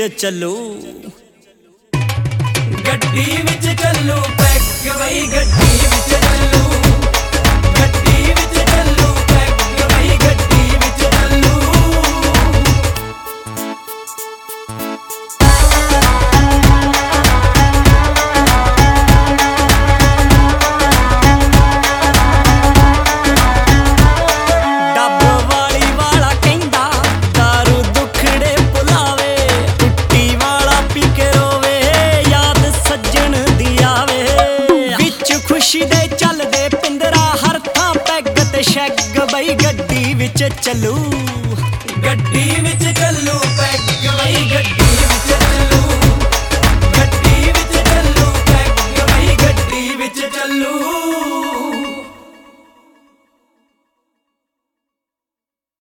ਚੱਲੂ ਗੱਡੀ ਵਿੱਚ ਚੱਲੂ ਪੈਗ ਬਈ ਗੱਡੀ ਵਿੱਚ ਚੱਲੂ ਗੱਡੀ ਵਿੱਚ ਚੱਲੂ ਪੈਗ ਬਈ ਗੱਡੀ ਵਿੱਚ ਚੱਲੂ ਸ਼ੈਗ ਬਈ ਗੱਡੀ ਵਿੱਚ ਚੱਲੂ ਗੱਡੀ ਵਿੱਚ